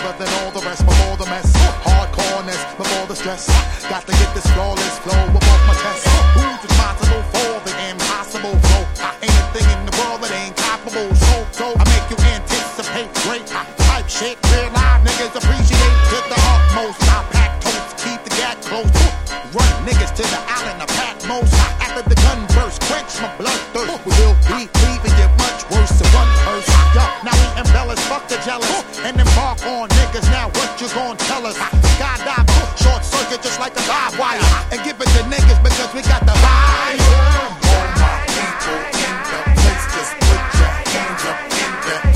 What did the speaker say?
braver than all the rest. Before the mess, hardcoreness, before the stress. Got to get this flawless flow above my chest. Who's responsible for the impossible flow? Ain't a thing in the world that ain't comparable. So I make you anticipate great type shit. Real live niggas appreciate to the utmost. I pack totes, keep the gat close. Run niggas to the island, I pack most. After the gun burst, quench my blood thirst. We will be leaving you much worse than one curse. Now we embellish, fuck the jealous, and embark on niggas. Now what you gon' tell us? Skydive, short circuit just like a live wire, and give it to niggas because we got the fire. All my people in the place, just put your hands up in the